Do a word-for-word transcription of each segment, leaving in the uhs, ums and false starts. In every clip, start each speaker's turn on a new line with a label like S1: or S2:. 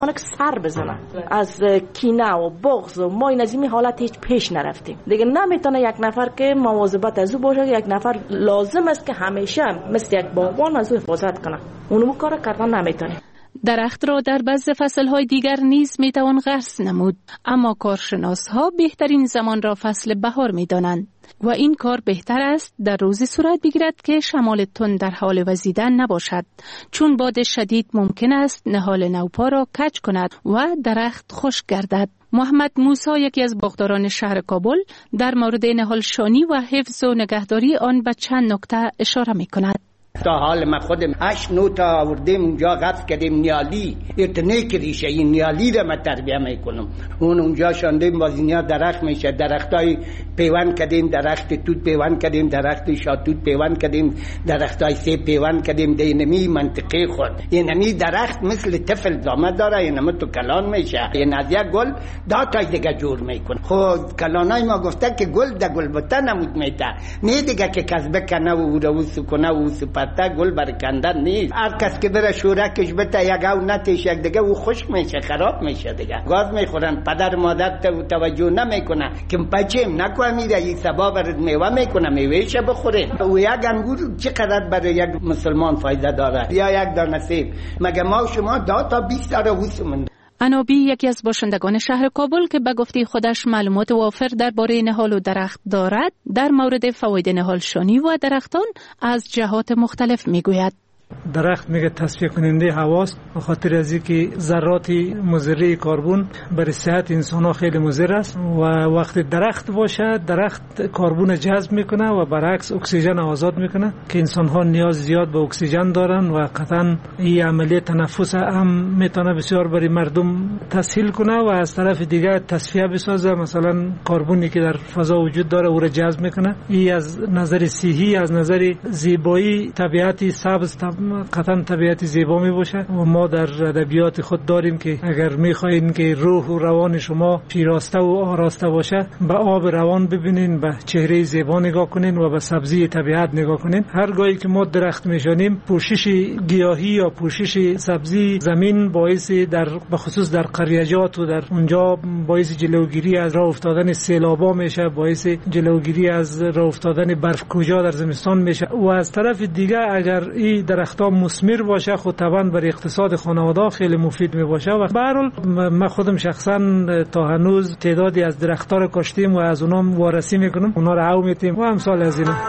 S1: اون که سر بزنه از کینه و بغض و ما این از این حالت هیچ پیش نرفتیم دیگه. نمیتونه یک نفر که مواظبت از او باشه، یک نفر لازم است که همیشه مثل یک باغبان از او حفاظت کنه، اونو کار کردن نمیتونه.
S2: درخت را در بعض فصلهای دیگر نیز میتوان غرس نمود، اما کارشناسها بهترین زمان را فصل بهار میدانند و این کار بهتر است در روزی صورت بگیرد که شمال تند در حال وزیدن نباشد، چون باد شدید ممکن است نهال نوپا را کج کند و درخت خشک گردد. محمد موسی، یکی از باغداران شهر کابل، در مورد نهالشانی و حفظ و نگهداری آن به چند نکته اشاره می‌کند.
S3: تا حال ما خودم هشت نو تا آوردیم اونجا غرس کردیم نیالی، اتنه که ریشه این نیالی را ما تربیه میکنم. اون اونجا شاندیم بازینیا درخت میشه، درختای پیوند کردیم، درخت توت پیوند کردیم، درخت شاتوت پیوند کردیم، درختای سیب پیوند کردیم. دینمی منطقه خود اینمی درخت مثل طفل دامه داره، اینم تو کلان میشه، این از یک گل دا تا دیگه جور میکنه. خود کلانای ما گفته که گل ده گل بوده نمود میته، نه دیگه که کسبه کنه و رو سکنه و سپتا گل برکندن نیست. هر کس که بره شورکش بته یک او نتیش یک دیگه او خشک میشه، خراب میشه دیگه. گاز میخورن، پدر مادر توجه نمیکنه که بچه‌م نکو میره این سبا برد میوه میکنه، میوهش بخورین. او یک انگور چقدر برای یک مسلمان فایده داره یا یک دانه سیب؟ مگه ما شما دا تا بیست داره وسمون.
S2: انابی، یکی از باشندگان شهر کابل که به گفته خودش معلومات وافر درباره نهال و درخت دارد، در مورد فواید نهالشانی و درختان از جهات مختلف میگوید.
S4: درخت میگه تصفیه کننده هواست، به خاطر از اینکه ذرات مضر کربن برای صحت انسان ها خیلی مضر است و وقتی درخت باشه درخت کربن جذب میکنه و برعکس اکسیژن آزاد میکنه که انسان ها نیاز زیاد به اکسیژن دارن و قطعا این عملیه تنفس هم میتونه بسیار برای مردم تسهیل کنه و از طرف دیگه تصفیه بسازه، مثلا کربنی که در فضا وجود داره او را جذب میکنه. این از نظر صحی، از نظر زیبایی طبیعتی سبز قطعا طبیعت زیبا می باشه و ما در ادبیات خود داریم که اگر میخواین که روح و روان شما پیراسته و آراسته باشه، به آب روان ببینین، به چهره زیبا نگاه کنین و به سبزی طبیعت نگاه کنین. هر گاهی که ما درخت میشانیم، پوشش گیاهی یا پوشش سبزی زمین باعث در به خصوص در قریجات و در اونجا باعث جلوگیری از راه افتادن سیلابا میشه، باعث جلوگیری از راه افتادن برف کوجا در زمستان میشه. و از طرف دیگه اگر این درخت تا مثمر باشه خود طبعا برای اقتصاد خانواده خیلی مفید می باشه. و به هر حال من خودم شخصا تا هنوز تعدادی از درخت‌ها رو کاشتیم و از اونام وارسی میکنم، اونا رو عو میتیم و امثال از اینا.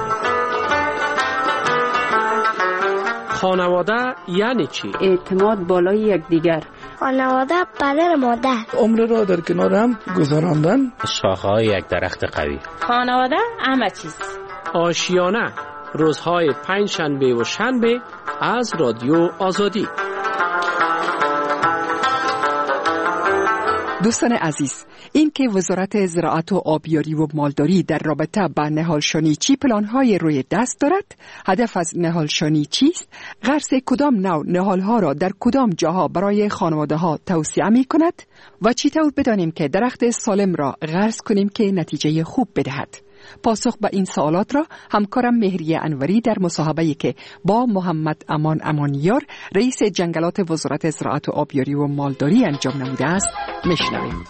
S5: خانواده یعنی چی؟
S6: اعتماد بالای یکدیگر.
S7: خانواده پدر مادر.
S8: عمر را در کنار هم گذراندن.
S9: شاخه‌های یک درخت قوی.
S10: خانواده همه چیز.
S5: آشیانه، روزهای پنج شنبه و شنبه از رادیو آزادی.
S11: دوستان عزیز، این که وزارت زراعت و آبیاری و مالداری در رابطه با نهالشانی چی پلان‌های روی دست دارد، هدف از نهالشانی چیست، غرس کدام نوع نهال‌ها را در کدام جاها برای خانواده‌ها توصیه می‌کند و چطور بدانیم که درخت سالم را غرس کنیم که نتیجه خوب بدهد. پاسخ به این سوالات را همکارم مهریه انوری در مصاحبه‌ای که با محمد امان امانیار رئیس جنگلات وزارت زراعت و آبیاری و مالداری انجام نموده است میشنویم.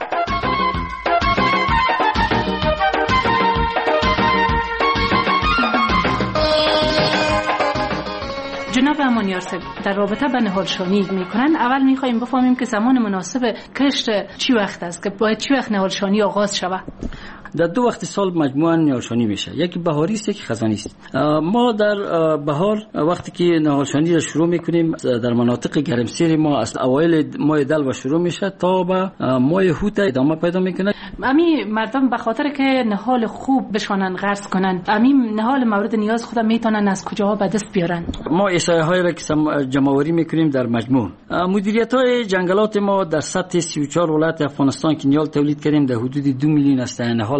S2: جناب امانیار صاحب، در رابطه با نهالشانی میکنن، اول میخوایم بفهمیم که زمان مناسب کشت چی وقت است که باید چی وقت نهالشانی آغاز شود؟
S12: در دو وقت سال مجموعاً نهالشانی میشه، یکی بهاری است یکی خزانی است. ما در بهار وقتی که نهالشانی را شروع میکنیم در مناطق گرمسیر ما از اوایل ماه دلو شروع میشه تا به ماه هوت ادامه پیدا میکنه.
S2: امی مردم به خاطر که نهال خوب بشونن غرس کنن، امی نهال مورد نیاز خود میتونن از کجاها به دست بیارن؟
S12: ما احصایه هایی را که جمع‌آوری میکنیم در مجموع مدیریت های جنگلات ما در سطح سی و چهار ولایت افغانستان که نیال تولید کردیم در حدود دو میلیون است نهال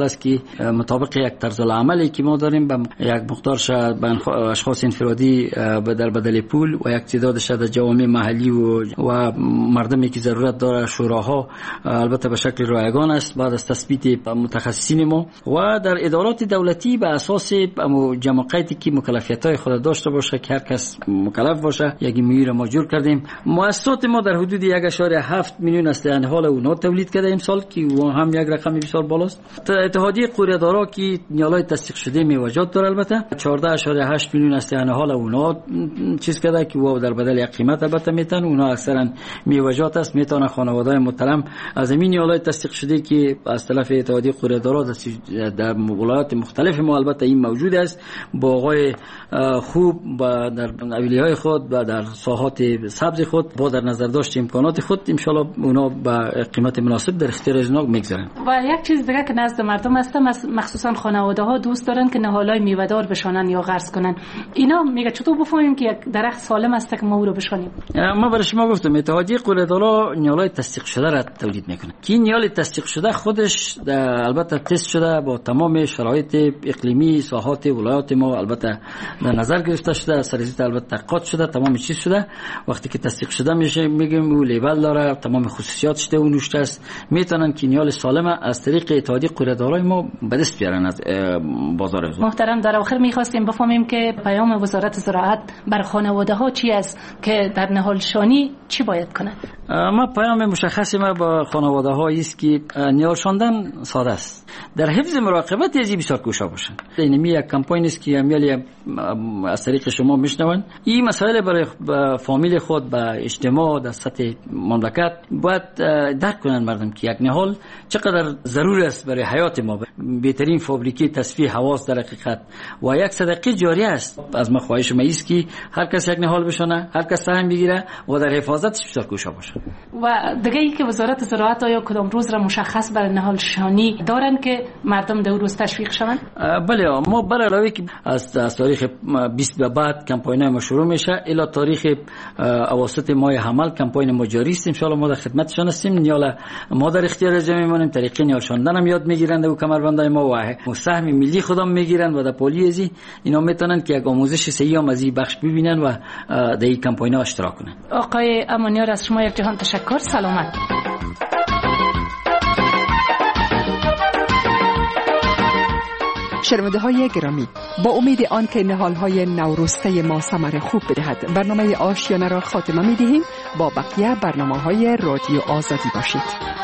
S12: حال است که مطابق یک طرز العملی که ما داریم به یک مقدار شد به اشخاص انفرادی بدل بدل پول و یک تعداد شد جوامع محلی و و مردمی که ضرورت داره شوراها البته به شکل رایگان است بعد از تثبیت متخصصین ما و در ادارات دولتی به اساس جماعتی که مکلفیت‌های خود داشته باشه که هر کس مکلف باشه یک میره ما جور کردیم. مؤسسات ما در حدود یک و هفت میلیون است یعنی حال اونا تولید کرده امسال که هم یک رقم بسیار بالاست. اتحادیه قوریه‌دارا که نیالای تصدیق شده میوجات داره البته چهارده و هشت میلیون است یعنی حال اونا چیز کرده که او در بدل یک قیمت البته میتن اونا اکثرا میوجات است میتونه خانواده‌های محترم از این نیالای تصدیق شده که از طرف اتحادیه قوریه‌دارا در ولایات مختلف ما البته این موجود است باغ‌های خوب و در اولیه‌های خود و در ساحات سبز خود با در نظر داشت امکانات خود ان شاء الله اونا با قیمت مناسب در اختیار از اونا میگذارن.
S2: و یک چیز دیگه که نزد مردم است مخصوصا خانواده‌ها دوست دارن که نهالای میوه‌دار بشانن یا غرس کنن. اینا میگه چطور بفهمیم که یک درخت سالم است که ما او رو بشانیم؟
S12: ما برای شما گفتم اتحادیه قوریه‌دارا نیالای تصدیق شده را تولید میکنه. کی نیال تصدیق شده خودش البته تست شده با تمام شرایط اقلیمی ساحات ولایات ما البته در نظر گرفته شده سریزیت البته تحقیقات شده تمام چیز شده. وقتی که تصدیق شده میشه میگیم او لیبل داره تمام خصوصیاتش ده اون نوشته است میتونن که نیال سالم از طریق اتحادیه قوریه‌دارای ما به دست بیارن از بازار.
S2: محترم در آخر میخواستیم بفهمیم که پیام وزارت زراعت بر خانواده ها چی است که در نهالشانی چی باید کنند؟
S12: ما پیام مشخصی ما با خانواده ها است که نهال شاندن ساده است در حفظ مراقبت از بسیار کوشا باشن. این می یک کمپاین است که امیالی از طریق شما میشنون این مسائل برای فامیل خود با اجتماع در سطح مملکت باید درک کنن مردم که یک نهال چقدر ضرور است برای حیات ما بهترین فابریکه تصفیه هوا است در حقیقت و یک صدقه جاریه است. از ما خواهش ما است که هر کس یک نهال بشونه هر کس سهم بگیره و در حفاظتش بسیار کوشا باشه.
S2: و دیگه ای که وزارت زراعت آیا کدام روز را مشخص برای نهال شانی دارن که مردم در روز تشویق شوند؟
S12: بله ما برای علاوه که از, از تاریخ بیست به بعد کمپاین ما شروع میشه الی تاریخ اواسط ماه حمل کمپاین ما جاری است. ان شاء الله ما در خدمتشان هستیم. نیال ما در اختیار جمع میمونیم طریق نیال شاندن هم یاد میگیرند و کمربندای ما و سهم ملی خودم میگیرند و در پالیزی اینا میتونن که یک آموزش صحیح هم از این بخش ببینن و در این کمپاین ها اشتراک کنن.
S2: آقای امانیار از شما یک جهان تشکر. سلامت.
S11: شنونده های گرامی با امید آن که نهال های نورسته ما ثمر خوب بدهد برنامه آشیانه را خاتمه می دهیم. با بقیه برنامه های رادیو آزادی باشید.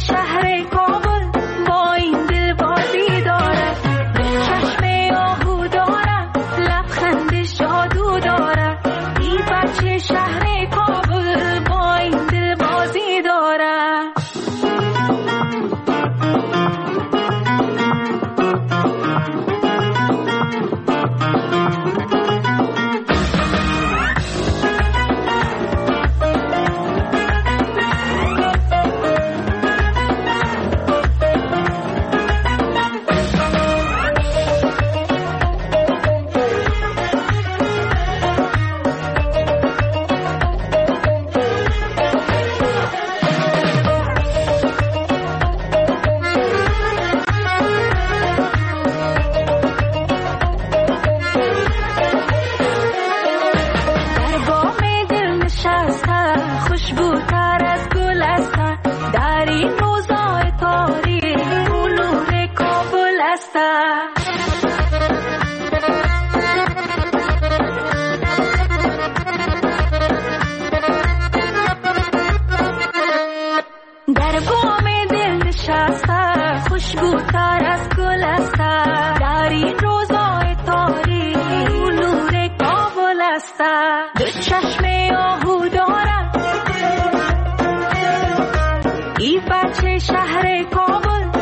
S13: شهر کابل با این دل بازی دارد، چشم آهو دارد، لبخندش جادو دارد. این بچه شهر کابل با این دل بازی دارد. در بام دل نشسته خوشبوتر از گل است، در این روزای تاریک نور کابل است. دو چشم آهو دارد این بچه شهر کابل